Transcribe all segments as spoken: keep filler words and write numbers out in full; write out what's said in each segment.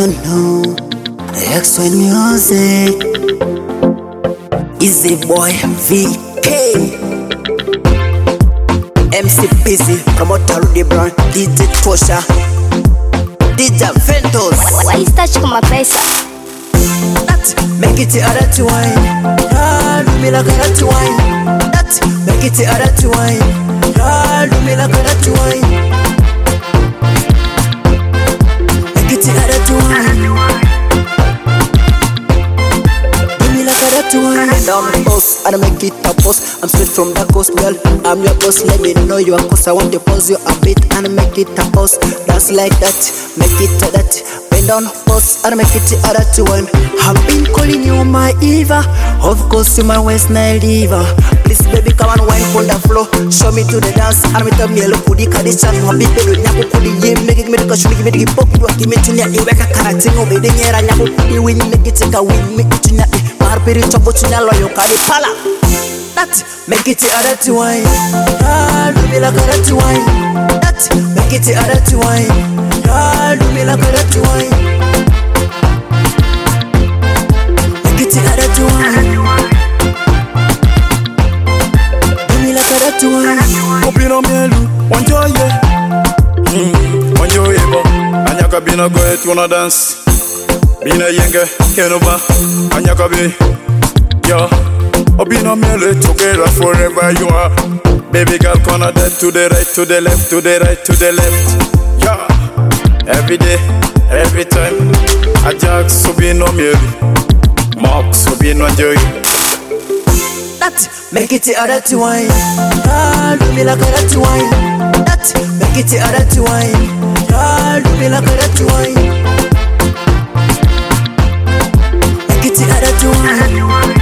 no, no. X-Wine Music. Easy Boy V K. M C Busy, promoter Rudy Brown, D J Tosha, D J Ventos. Why is that kama pesa? That make it other to wine. Ah, do me like other to wine. That make it other to wine. Ah, do me like other to wine. Make it other to wine. Do me like other to wine. Down the post, I don't make it a post. I'm straight from the coast, girl. I'm your boss, let me know you are cause I want to pause you a bit and make it a post. That's like that, make it a that. Bend down, post, and make it a other to one. I've been calling you my Eva. Of course, you my West Nile diva. Please, baby, come and wine on the floor. Show me to the dance, and me tell me hello, kudi kadishan. Happy baby, nyaku kudi yim, make it me the kashu, make it pop, you give me to nya, you weka karating, obey the nyera, nyaku kudi win, make it take a win, make it to nya, marpiri chobo to nya, loyo kadi pala. That make it the other to wine. Ah, do me like other to wine. That make it the other to wine. Ah, do me like other to wine. Make it the other to wine. Do me like other to wine. Opino mielu, wanjoye. Hmm, wanjoye bo. Anyaka bina go et wanna dance. Bina yenge, kenoba. Anyaka bi, yo. Obino mele together forever you are. Baby girl, corner that to the right, to the left, to the right, to the left. Yeah. Every day, every time. Ajax Obino mele, Mox Obino joy. That make it the other to wine. Ah, do me like other to wine. That make it the other to wine. Ah, do me like other to wine. Make it the other to wine.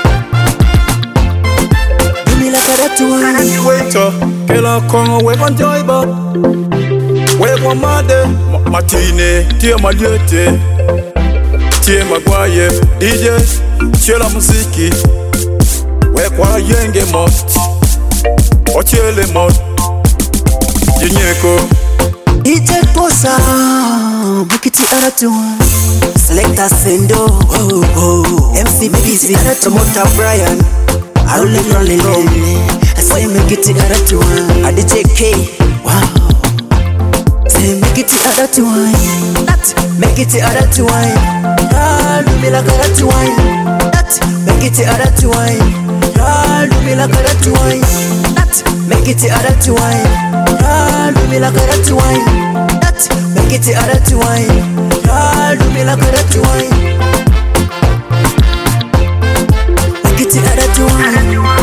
Waiter, kela kongo we van joyba. We van made, matine, tie maliete, tie magwaye, D J, chela musiki. We kwa yenge mot, ochele mot, jinyeko. D J Tosha, make it other to one. Selector Sendo, oh oh. M C Busy, promoter Brian. I will live rolling lonely. I say make it the other to one. I D J K, wow. Say make it the other to one. That make it the other to one. Ah, do me like other to one. That make it the other to one. Ah, do me like other to one. That make it the other to one. Ah, do me like other to one. That make it the other to one. Ah, do me like other to one. Make it the other to one.